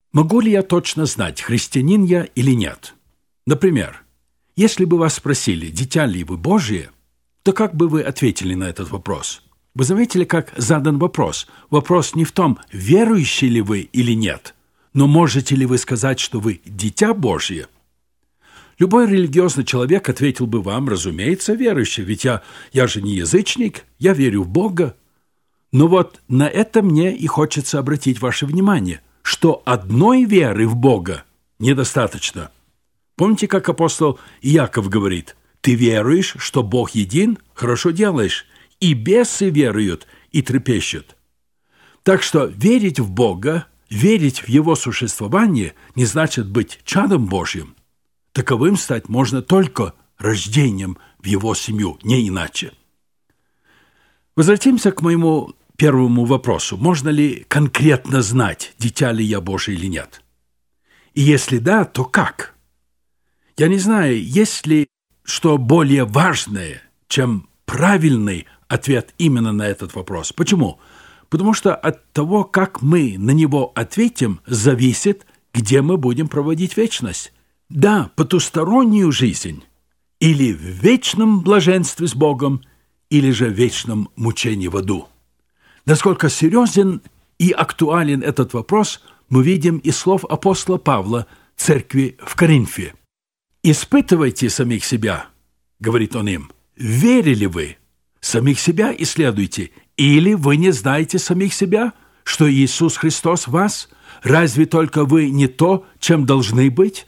Могу ли я точно знать, христианин я или нет? Например, если бы вас спросили, дитя ли вы Божие, то как бы вы ответили на этот вопрос? Вы заметили, как задан вопрос? Вопрос не в том, верующий ли вы или нет, но можете ли вы сказать, что вы дитя Божье? Любой религиозный человек ответил бы вам, разумеется, верующий, ведь я же не язычник, я верю в Бога. Но вот на это мне и хочется обратить ваше внимание, что одной веры в Бога недостаточно. Помните, как апостол Иаков говорит: «Ты веруешь, что Бог един? Хорошо делаешь. И бесы веруют, и трепещут». Так что верить в Бога, верить в Его существование не значит быть чадом Божьим. Таковым стать можно только рождением в Его семью, не иначе. Возвратимся к моему первому вопросу. Можно ли конкретно знать, дитя ли я Божие или нет? И если да, то как? Я не знаю, есть ли что более важное, чем правильный ответ именно на этот вопрос. Почему? Потому что от того, как мы на него ответим, зависит, где мы будем проводить вечность. Да, потустороннюю жизнь, или в вечном блаженстве с Богом, или же в вечном мучении в аду. Насколько серьезен и актуален этот вопрос, мы видим из слов апостола Павла церкви в Коринфе. «Испытывайте самих себя», — говорит он им, — «верили вы? Самих себя исследуйте. Или вы не знаете самих себя, что Иисус Христос в вас? Разве только вы не то, чем должны быть?»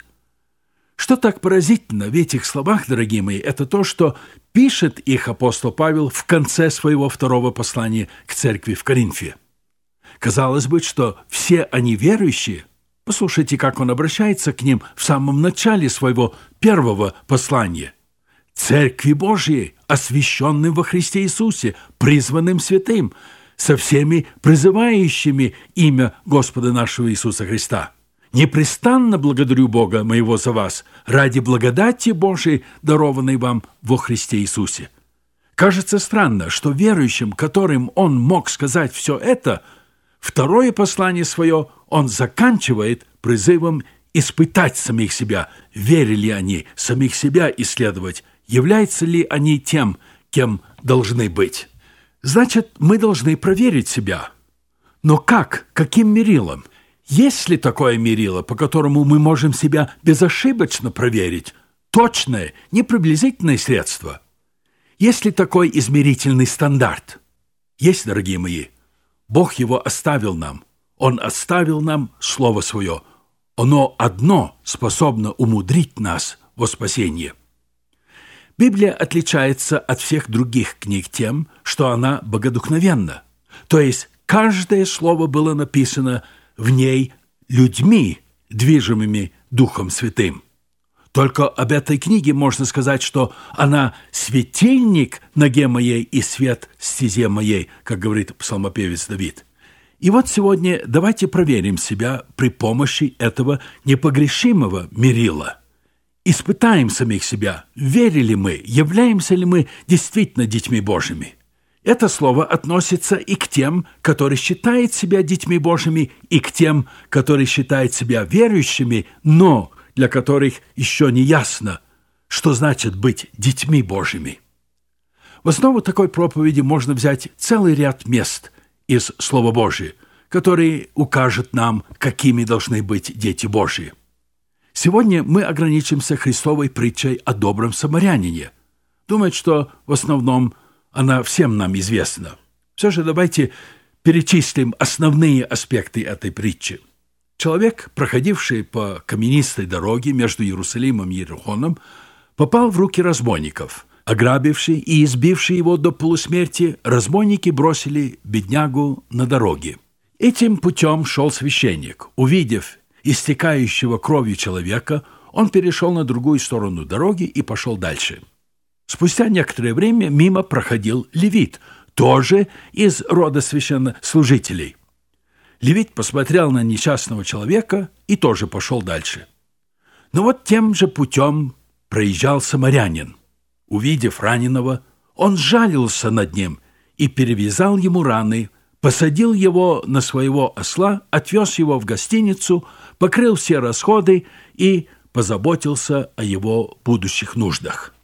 Что так поразительно в этих словах, дорогие мои, это то, что пишет их апостол Павел в конце своего второго послания к церкви в Коринфе. Казалось бы, что все они верующие. Послушайте, как он обращается к ним в самом начале своего первого послания. «Церкви Божьей, освященным во Христе Иисусе, призванным святым, со всеми призывающими имя Господа нашего Иисуса Христа. Непрестанно благодарю Бога моего за вас, ради благодати Божией, дарованной вам во Христе Иисусе». Кажется странно, что верующим, которым он мог сказать все это, второе послание свое он заканчивает призывом испытать самих себя, верили ли они самих себя исследовать, являются ли они тем, кем должны быть. Значит, мы должны проверить себя. Но как? Каким мерилом? Есть ли такое мерило, по которому мы можем себя безошибочно проверить? Точное, не приблизительное средство? Есть ли такой измерительный стандарт? Есть, дорогие мои. Бог его оставил нам. Он оставил нам Слово Свое. Оно одно способно умудрить нас во спасение. Библия отличается от всех других книг тем, что она богодухновенна. То есть каждое слово было написано в ней людьми, движимыми Духом Святым. Только об этой книге можно сказать, что она светильник ноге моей и свет стезе моей, как говорит псалмопевец Давид. И вот сегодня давайте проверим себя при помощи этого непогрешимого мерила. Испытаем самих себя, верили мы, являемся ли мы действительно детьми Божьими. Это слово относится и к тем, которые считают себя детьми Божьими, и к тем, которые считают себя верующими, но для которых еще не ясно, что значит быть детьми Божьими. В основу такой проповеди можно взять целый ряд мест из Слова Божия, который укажет нам, какими должны быть дети Божьи. Сегодня мы ограничимся Христовой притчей о добром самарянине. Думаю, что в основном она всем нам известна. Все же давайте перечислим основные аспекты этой притчи. Человек, проходивший по каменистой дороге между Иерусалимом и Иерихоном, попал в руки разбойников. Ограбившие и избившие его до полусмерти, разбойники бросили беднягу на дороге. Этим путем шел священник. Увидев истекающего кровью человека, он перешел на другую сторону дороги и пошел дальше. Спустя некоторое время мимо проходил левит, тоже из рода священнослужителей. Левит посмотрел на несчастного человека и тоже пошел дальше. Но вот тем же путем проезжал самарянин. Увидев раненого, он сжалился над ним и перевязал ему раны, посадил его на своего осла, отвез его в гостиницу, покрыл все расходы и позаботился о его будущих нуждах.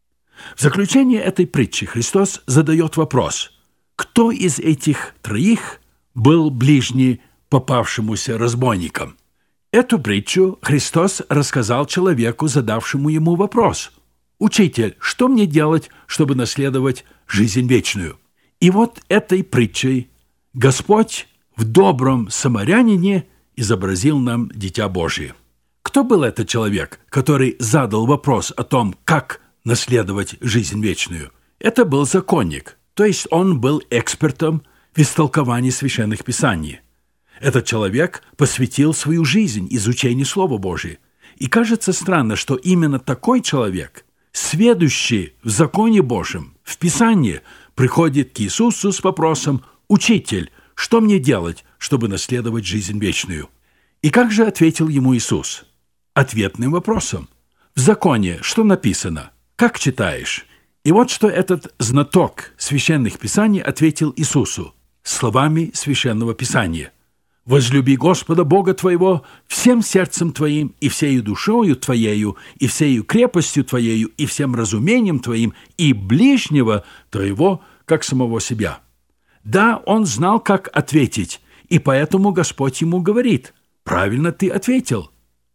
В заключение этой притчи Христос задает вопрос: кто из этих троих был ближний попавшемуся разбойникам? Эту притчу Христос рассказал человеку, задавшему ему вопрос: «Учитель, что мне делать, чтобы наследовать жизнь вечную?» И вот этой притчей Господь в добром самарянине изобразил нам Дитя Божие. Кто был этот человек, который задал вопрос о том, как наследовать жизнь вечную? Это был законник, то есть он был экспертом в истолковании священных писаний. Этот человек посвятил свою жизнь изучению Слова Божия. И кажется странно, что именно такой человек, сведущий в законе Божьем, в Писании, приходит к Иисусу с вопросом: «Учитель, что мне делать, чтобы наследовать жизнь вечную?» И как же ответил ему Иисус? Ответным вопросом. В законе что написано? Как читаешь? И вот что этот знаток священных писаний ответил Иисусу словами священного писания: «Возлюби Господа Бога твоего всем сердцем твоим, и всею душою твоею, и всею крепостью твоею, и всем разумением твоим, и ближнего твоего, как самого себя». Да, он знал, как ответить, и поэтому Господь ему говорит: «Правильно ты ответил.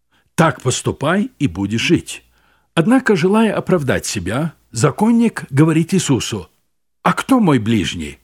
Так поступай, и будешь жить». Однако, желая оправдать себя, законник говорит Иисусу: «А кто мой ближний?»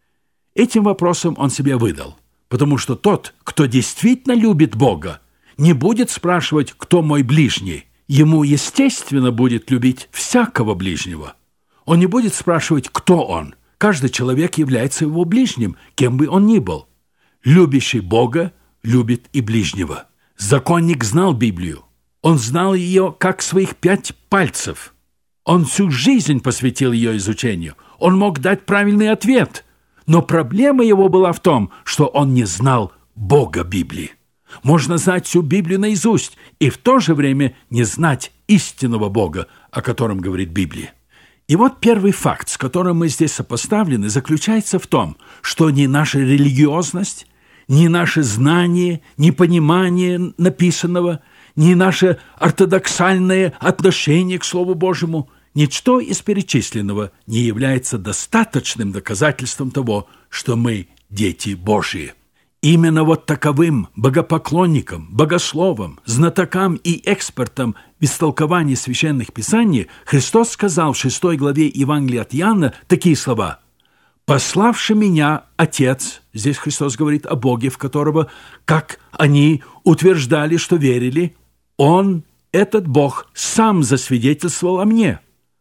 Этим вопросом он себя выдал, потому что тот, кто действительно любит Бога, не будет спрашивать, кто мой ближний. Ему, естественно, будет любить всякого ближнего. Он не будет спрашивать, кто он. Каждый человек является его ближним, кем бы он ни был. Любящий Бога любит и ближнего. Законник знал Библию. Он знал ее как своих 5 пальцев. Он всю жизнь посвятил ее изучению. Он мог дать правильный ответ. Но проблема его была в том, что он не знал Бога Библии. Можно знать всю Библию наизусть и в то же время не знать истинного Бога, о котором говорит Библия. И вот первый факт, с которым мы здесь сопоставлены, заключается в том, что ни наша религиозность, ни наше знание, ни понимание написанного, ни наше ортодоксальное отношение к Слову Божьему, ничто из перечисленного не является достаточным доказательством того, что мы дети Божьи. Именно вот таковым богопоклонникам, богословам, знатокам и экспертам в истолковании священных писаний Христос сказал в 6 главе Евангелия от Иоанна такие слова: «Пославший меня Отец», здесь Христос говорит о Боге, в которого, как они утверждали, что верили, Он, этот Бог, сам засвидетельствовал о мне.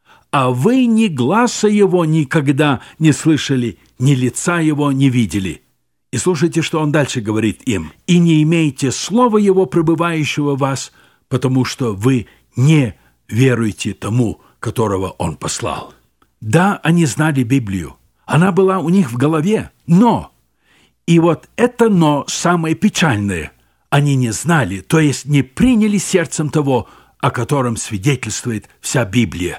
А вы ни гласа Его никогда не слышали, ни лица Его не видели». И слушайте, что Он дальше говорит им: «И не имеете слова Его, пребывающего в вас, потому что вы не веруете тому, которого Он послал». Да, они знали Библию. Она была у них в голове, но, и вот это «но» самое печальное, они не знали, то есть не приняли сердцем того, о котором свидетельствует вся Библия.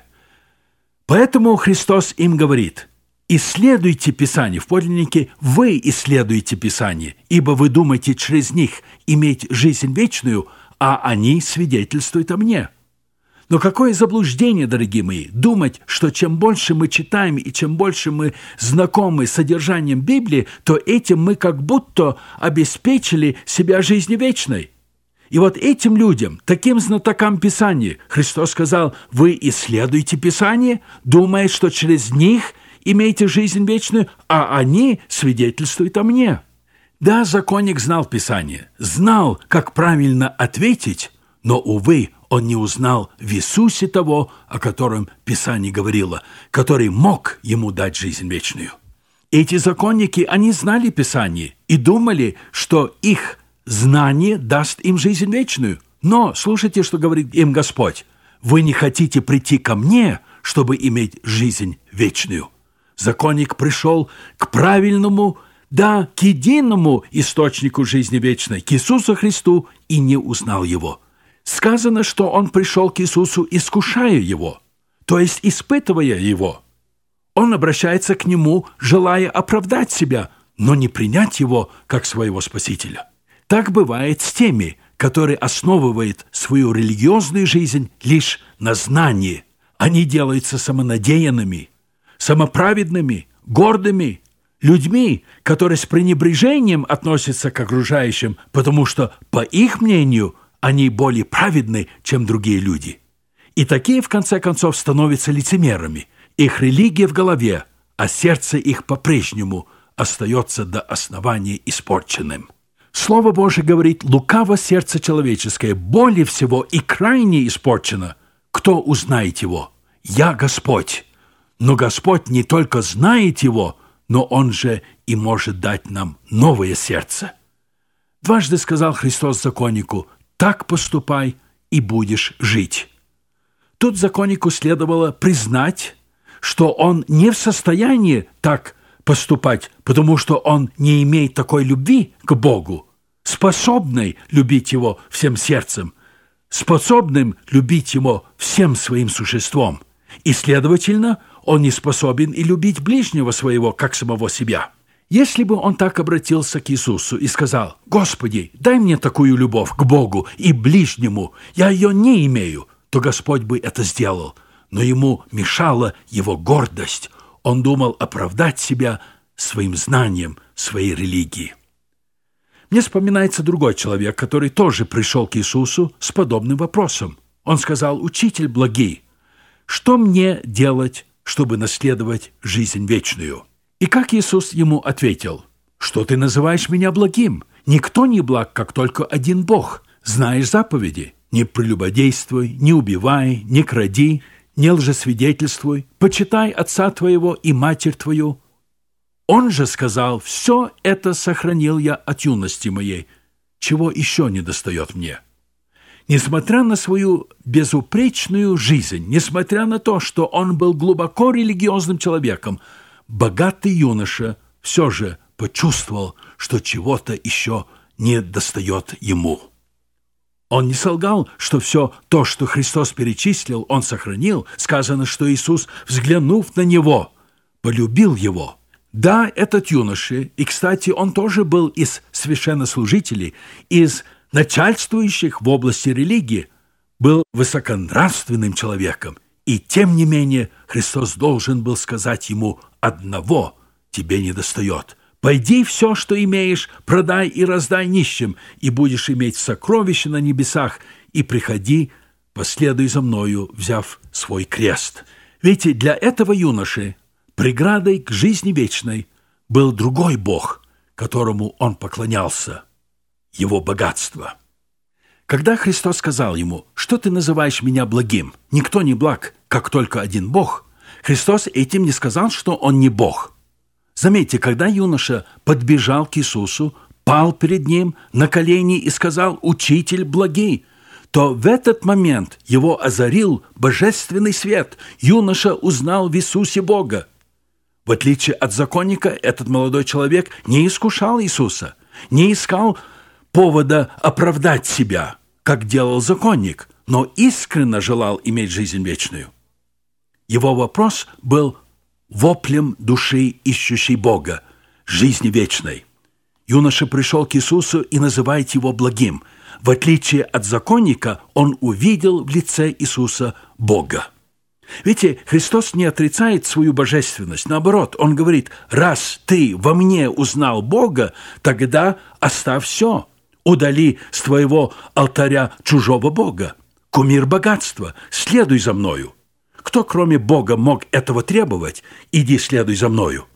Поэтому Христос им говорит: «Исследуйте Писание». В подлиннике «вы исследуете Писание, ибо вы думаете через них иметь жизнь вечную, а они свидетельствуют о мне». Но какое заблуждение, дорогие мои, думать, что чем больше мы читаем и чем больше мы знакомы с содержанием Библии, то этим мы как будто обеспечили себя жизнью вечной. И вот этим людям, таким знатокам Писания, Христос сказал: «Вы исследуете Писание, думая, что через них имеете жизнь вечную, а они свидетельствуют о мне». Да, законник знал Писание, знал, как правильно ответить, но, увы, он не узнал в Иисусе того, о котором Писание говорило, который мог ему дать жизнь вечную. Эти законники, они знали Писание и думали, что их знание даст им жизнь вечную. Но слушайте, что говорит им Господь: «Вы не хотите прийти ко мне, чтобы иметь жизнь вечную». Законник пришел к правильному, да, к единому источнику жизни вечной, к Иисусу Христу, и не узнал Его. Сказано, что он пришел к Иисусу, искушая Его, то есть испытывая Его. Он обращается к Нему, желая оправдать себя, но не принять Его как своего Спасителя. Так бывает с теми, которые основывают свою религиозную жизнь лишь на знании. Они делаются самонадеянными, самоправедными, гордыми, людьми, которые с пренебрежением относятся к окружающим, потому что, по их мнению, они более праведны, чем другие люди. И такие, в конце концов, становятся лицемерами. Их религия в голове, а сердце их по-прежнему остается до основания испорченным. Слово Божие говорит: лукаво сердце человеческое более всего и крайне испорчено. Кто узнает его? Я Господь. Но Господь не только знает его, но Он же и может дать нам новое сердце. Дважды сказал Христос законнику: так поступай, и будешь жить. Тут законнику следовало признать, что он не в состоянии так поступать, потому что он не имеет такой любви к Богу, способной любить Его всем сердцем, способным любить Его всем своим существом. И, следовательно, он не способен и любить ближнего своего, как самого себя. Если бы он так обратился к Иисусу и сказал: «Господи, дай мне такую любовь к Богу и ближнему, я ее не имею», то Господь бы это сделал. Но ему мешала его гордость. Он думал оправдать себя своим знанием своей религии. Мне вспоминается другой человек, который тоже пришел к Иисусу с подобным вопросом. Он сказал: «Учитель благий, что мне делать, чтобы наследовать жизнь вечную?» И как Иисус ему ответил: «Что ты называешь меня благим? Никто не благ, как только один Бог. Знаешь заповеди: не прелюбодействуй, не убивай, не кради, не лжесвидетельствуй, почитай отца твоего и матерь твою». Он же сказал: «Все это сохранил я от юности моей. Чего еще недостает мне?» Несмотря на свою безупречную жизнь, несмотря на то, что он был глубоко религиозным человеком, богатый юноша все же почувствовал, что чего-то еще недостает ему. Он не солгал, что все то, что Христос перечислил, он сохранил. Сказано, что Иисус, взглянув на него, полюбил его. Да, этот юноша, и, кстати, он тоже был из священнослужителей, из начальствующих в области религии, был высоконравственным человеком. И, тем не менее, Христос должен был сказать ему: «Одного тебе недостает. Пойди все, что имеешь, продай и раздай нищим, и будешь иметь сокровища на небесах, и приходи, последуй за мною, взяв свой крест». Ведь для этого юноши преградой к жизни вечной был другой Бог, которому он поклонялся – его богатство. Когда Христос сказал ему: «Что ты называешь меня благим? Никто не благ, как только один Бог», Христос этим не сказал, что он не Бог. Заметьте, когда юноша подбежал к Иисусу, пал перед ним на колени и сказал: «Учитель благий», то в этот момент его озарил божественный свет. Юноша узнал в Иисусе Бога. В отличие от законника, этот молодой человек не искушал Иисуса, не искал повода оправдать себя, как делал законник, но искренне желал иметь жизнь вечную. Его вопрос был воплем души, ищущей Бога, жизни вечной. Юноша пришел к Иисусу и называет его благим. В отличие от законника, он увидел в лице Иисуса Бога. Видите, Христос не отрицает свою божественность. Наоборот, Он говорит: «Раз ты во мне узнал Бога, тогда оставь все. Удали с твоего алтаря чужого бога, кумир богатства, следуй за мною». Кто, кроме Бога, мог этого требовать? «Иди, следуй за мною».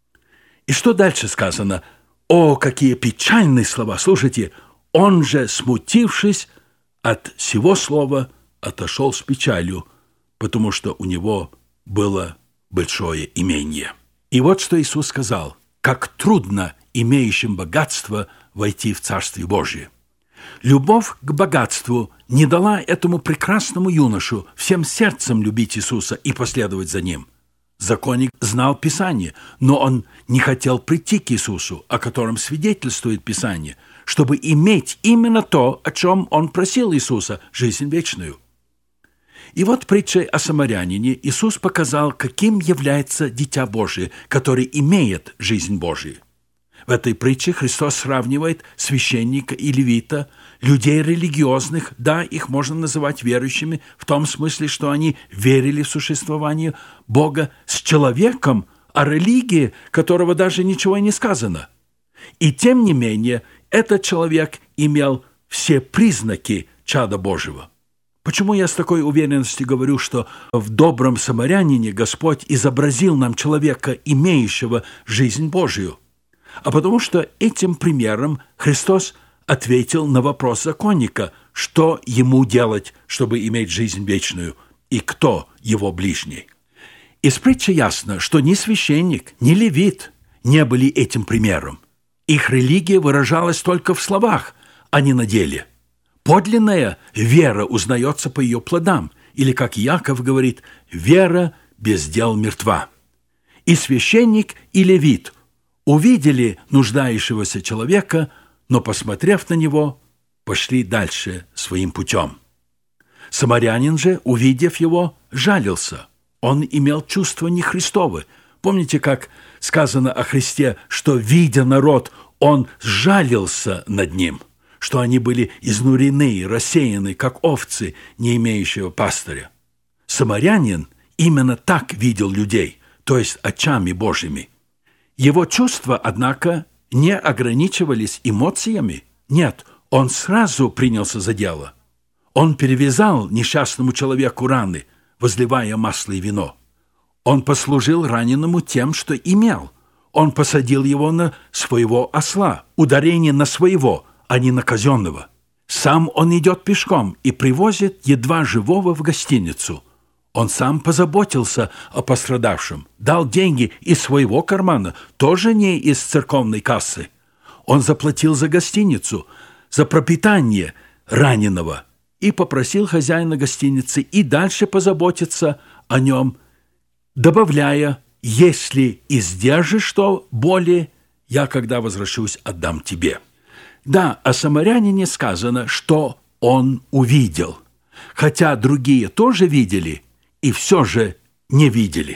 И что дальше сказано? О, какие печальные слова! Слушайте, он же, смутившись от сего слова, отошел с печалью, потому что у него было большое имение. И вот что Иисус сказал: «Как трудно имеющим богатство войти в Царствие Божие». Любовь к богатству не дала этому прекрасному юношу всем сердцем любить Иисуса и последовать за Ним. Законник знал Писание, но он не хотел прийти к Иисусу, о котором свидетельствует Писание, чтобы иметь именно то, о чем он просил Иисуса – жизнь вечную. И вот притчей о самарянине Иисус показал, каким является Дитя Божие, который имеет жизнь Божию. В этой притче Христос сравнивает священника и левита, людей религиозных, да, их можно называть верующими, в том смысле, что они верили в существование Бога, с человеком, о религии, которого даже ничего и не сказано. И тем не менее, этот человек имел все признаки чада Божьего. Почему я с такой уверенностью говорю, что в добром самарянине Господь изобразил нам человека, имеющего жизнь Божию? А потому что этим примером Христос ответил на вопрос законника, что ему делать, чтобы иметь жизнь вечную, и кто его ближний. Из притчи ясно, что ни священник, ни левит не были этим примером. Их религия выражалась только в словах, а не на деле. Подлинная вера узнается по ее плодам, или, как Иаков говорит, «вера без дел мертва». И священник, и левит увидели нуждающегося человека, но, посмотрев на него, пошли дальше своим путем. Самарянин же, увидев его, жалился. Он имел чувство не Христово. Помните, как сказано о Христе, что, видя народ, он сжалился над ним, что они были изнурены, рассеяны, как овцы, не имеющего пастыря. Самарянин именно так видел людей, то есть очами Божьими. Его чувства, однако, не ограничивались эмоциями. Нет, он сразу принялся за дело. Он перевязал несчастному человеку раны, возливая масло и вино. Он послужил раненому тем, что имел. Он посадил его на своего осла, ударение на своего, а не на казенного. Сам он идет пешком и привозит едва живого в гостиницу. Он сам позаботился о пострадавшем, дал деньги из своего кармана, тоже не из церковной кассы. Он заплатил за гостиницу, за пропитание раненого и попросил хозяина гостиницы и дальше позаботиться о нем, добавляя: «Если издержишь что более, я, когда возвращусь, отдам тебе». Да, о самарянине сказано, что он увидел, хотя другие тоже видели и все же не видели.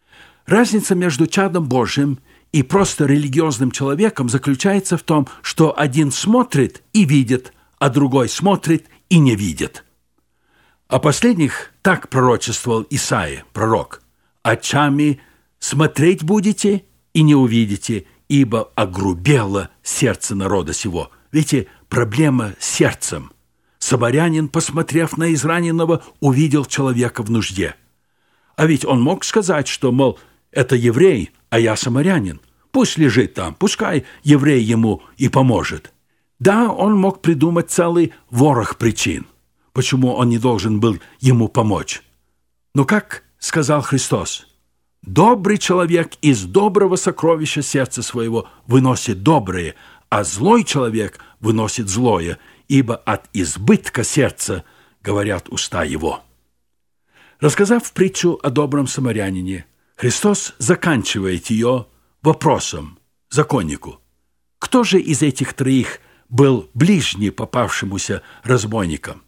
Разница между чадом Божьим и просто религиозным человеком заключается в том, что один смотрит и видит, а другой смотрит и не видит. О последних так пророчествовал Исаия, пророк: «Очами смотреть будете и не увидите, ибо огрубело сердце народа сего». Видите, проблема с сердцем. Самарянин, посмотрев на израненного, увидел человека в нужде. А ведь он мог сказать, что, мол, это еврей, а я самарянин. Пусть лежит там, пускай еврей ему и поможет. Да, он мог придумать целый ворох причин, почему он не должен был ему помочь. Но как сказал Христос: «Добрый человек из доброго сокровища сердца своего выносит доброе, а злой человек выносит злое, ибо от избытка сердца говорят уста его». Рассказав притчу о добром самарянине, Христос заканчивает ее вопросом законнику: кто же из этих троих был ближний попавшемуся разбойникам?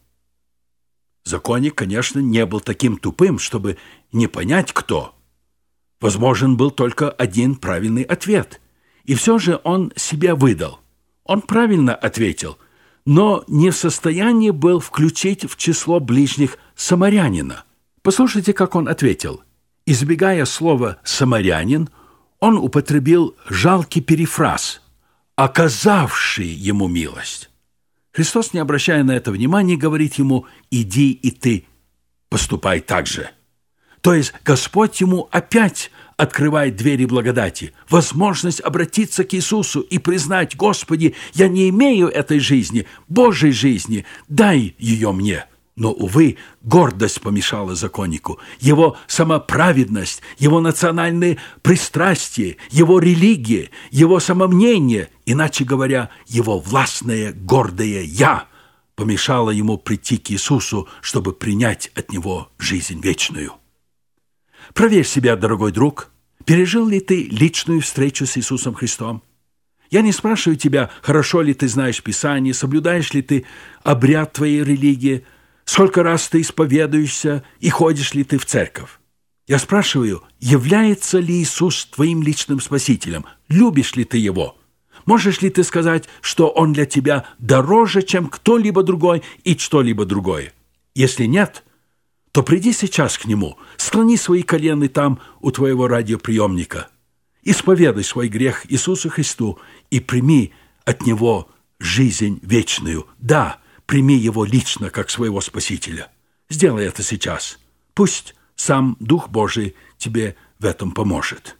Законник, конечно, не был таким тупым, чтобы не понять, кто. Возможен был только один правильный ответ, и все же он себя выдал. Он правильно ответил, но не в состоянии был включить в число ближних самарянина. Послушайте, как он ответил. Избегая слова «самарянин», он употребил жалкий перефраз «оказавший ему милость». Христос, не обращая на это внимания, говорит ему: «Иди и ты поступай так же». То есть Господь ему опять открывает двери благодати, возможность обратиться к Иисусу и признать: «Господи, я не имею этой жизни, Божьей жизни, дай ее мне». Но, увы, гордость помешала законнику, его самоправедность, его национальные пристрастия, его религия, его самомнение, иначе говоря, его властное гордое «я» помешало ему прийти к Иисусу, чтобы принять от него жизнь вечную. Проверь себя, дорогой друг, пережил ли ты личную встречу с Иисусом Христом? Я не спрашиваю тебя, хорошо ли ты знаешь Писание, соблюдаешь ли ты обряд твоей религии, сколько раз ты исповедуешься и ходишь ли ты в церковь. Я спрашиваю, является ли Иисус твоим личным спасителем, любишь ли ты Его? Можешь ли ты сказать, что Он для тебя дороже, чем кто-либо другой и что-либо другое? Если нет, то приди сейчас к Нему, склони свои колени там у твоего радиоприемника, исповедай свой грех Иисусу Христу и прими от Него жизнь вечную. Да, прими Его лично, как своего Спасителя. Сделай это сейчас. Пусть сам Дух Божий тебе в этом поможет.